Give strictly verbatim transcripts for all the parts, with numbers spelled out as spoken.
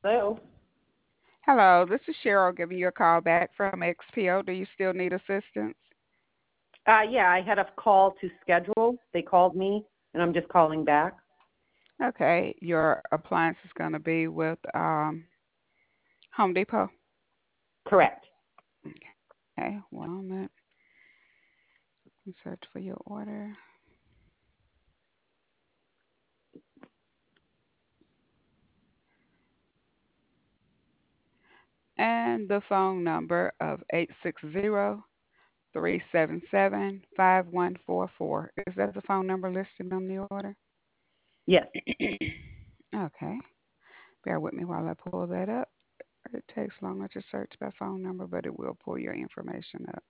Hello. Hello, this is Cheryl giving you a call back from X P O. Do you still need assistance? Uh, yeah, I had a call to schedule. They called me, and I'm just calling back. Okay, your appliance is going to be with um, Home Depot. Correct. Okay, one moment. Let me search for your order. And the phone number of eight six zero, three seven seven, five one four four. Is that the phone number listed on the order? Yes. Okay, bear with me while I pull that up. It takes longer to search by phone number, but it will pull your information up.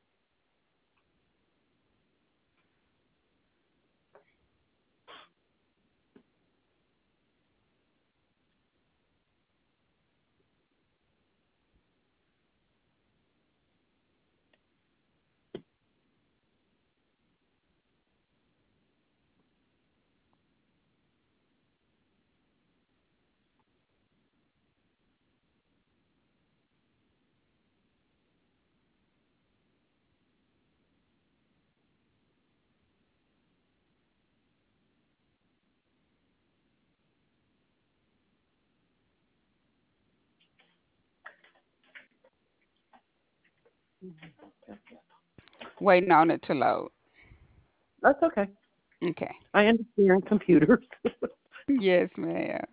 Waiting on it to load. That's okay. Okay. I understand computers. Yes, ma'am.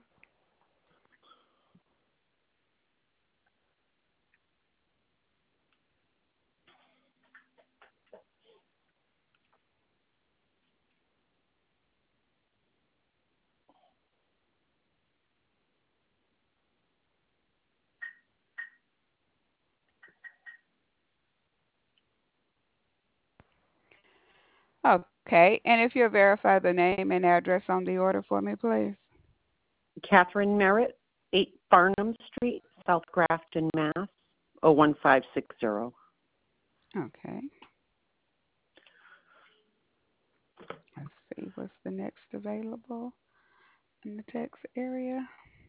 Okay. And if you'll verify the name and address on the order for me, please. Catherine Merritt, eight Farnham Street, South Grafton, Mass. Oh one five six zero. Okay. Let's see what's the next available in the text area.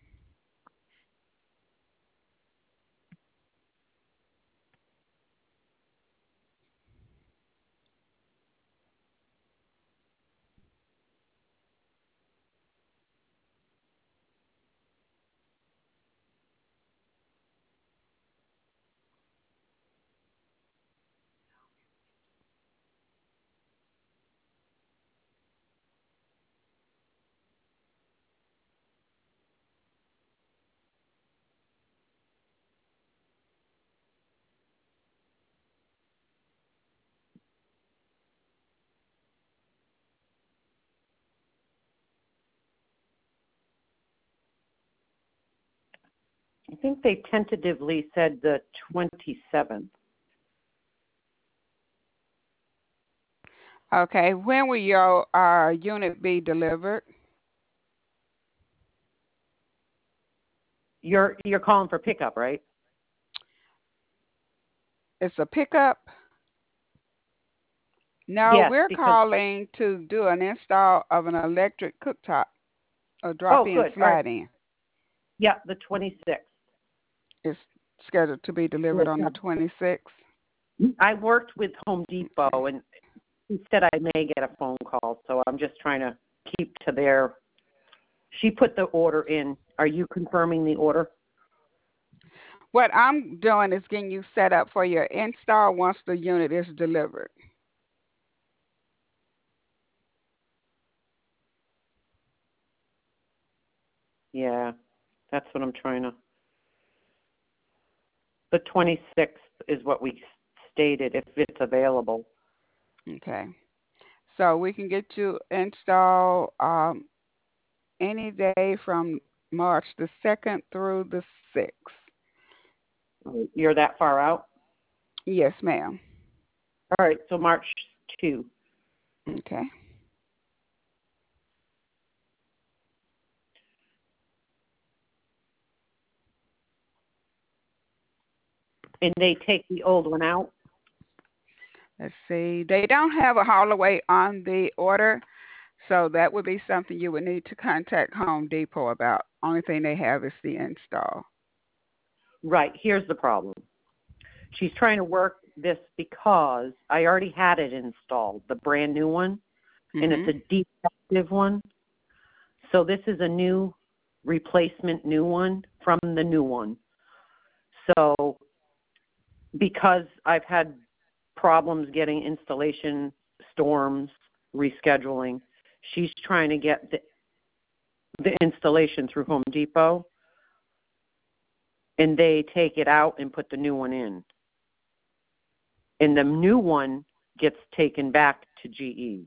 I think they tentatively said the twenty-seventh. Okay. When will your uh, unit be delivered? You're you're calling for pickup, right? It's a pickup? No, Yes, we're because calling to do an install of an electric cooktop, a drop oh, in good. All right. slide in. Yeah, the twenty-sixth. It's scheduled to be delivered on the twenty-sixth. I worked with Home Depot, and he said I may get a phone call, so I'm just trying to keep to their. She put the order in. Are you confirming the order? What I'm doing is getting you set up for your install once the unit is delivered. Yeah, that's what I'm trying to. The twenty-sixth is what we stated, if it's available. Okay. So we can get you installed um, any day from March the second through the sixth. You're that far out? Yes, ma'am. All right, so March second. Okay. And they take the old one out? Let's see. They don't have a haul away on the order, so that would be something you would need to contact Home Depot about. Only thing they have is the install. right, here's the problem. She's trying to work this because I already had it installed, the brand new one, mm-hmm. and it's a defective one. So this is a new replacement new one from the new one. So because I've had problems getting installation, storms, rescheduling, she's trying to get the, the installation through Home Depot, and they take it out and put the new one in. And the new one gets taken back to G E.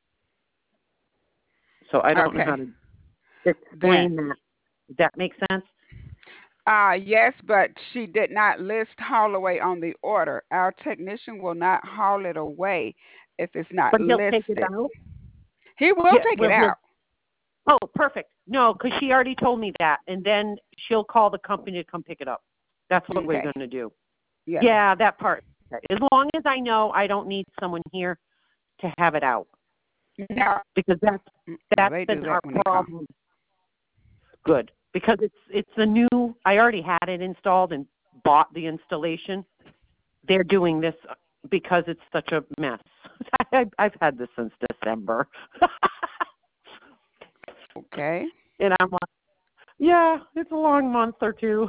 So I don't okay. know how to explain then, that. Does that make sense? Uh, yes, but she did not list haul away on the order. Our technician will not haul it away if it's not but he'll listed. Take it out? He will yeah, take well, it out. Oh, perfect. No, because she already told me that, and then she'll call the company to come pick it up. That's what okay. we're going to do. Yes. Yeah, that part. As long as I know I don't need someone here to have it out. No. Because that's, that's no, been that our problem. Good. Because it's it's the new, I already had it installed and bought the installation. They're doing this because it's such a mess. I, I've had this since December. Okay. And I'm like, yeah, it's a long month or two.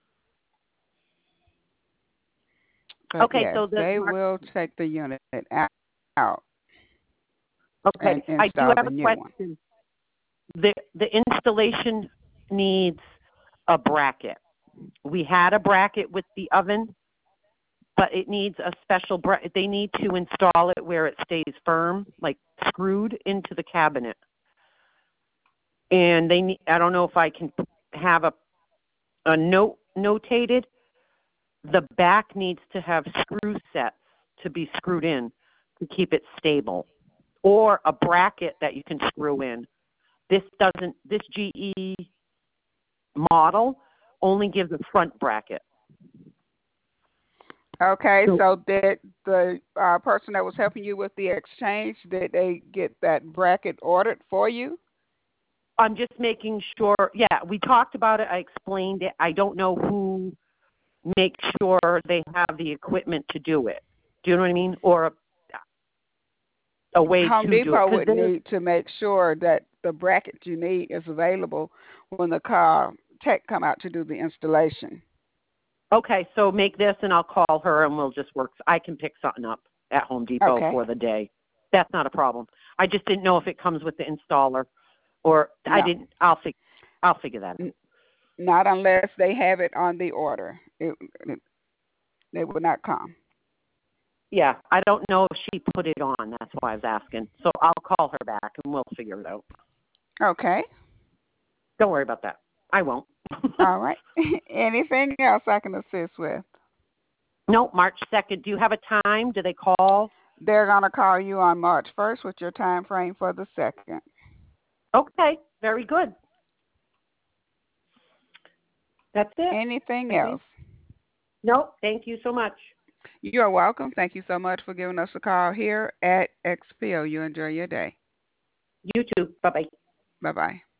But okay, yes, so the they smart... will take the unit out. Okay, and I do have a new question. One. The the installation needs a bracket. We had a bracket with the oven, but it needs a special bracket. They need to install it where it stays firm, like screwed into the cabinet. And they need, I don't know if I can have a a note notated. The back needs to have screw sets to be screwed in to keep it stable, or a bracket that you can screw in. This doesn't. This G E model only gives a front bracket. Okay, so, so did the uh, person that was helping you with the exchange, did they get that bracket ordered for you? I'm just making sure. Yeah, we talked about it. I explained it. I don't know who makes sure they have the equipment to do it. Do you know what I mean? Or a, a way Home to Depot do it. would need to make sure that the bracket you need is available when the car tech come out to do the installation. Okay, so make this and I'll call her and we'll just work. I can pick something up at Home Depot okay. for the day. That's not a problem. I just didn't know if it comes with the installer, or no. I didn't. I'll figure. I'll figure that out. Not unless they have it on the order. It, it, they will not come. Yeah, I don't know if she put it on. That's why I was asking. So I'll call her back and we'll figure it out. Okay. Don't worry about that. I won't. All right. Anything else I can assist with? No, March second. Do you have a time? Do they call? They're going to call you on March first with your time frame for the second. Okay, very good. That's it. Anything okay. else? No, thank you so much. You're welcome. Thank you so much for giving us a call here at X P O. You enjoy your day. You too. Bye-bye. Bye-bye.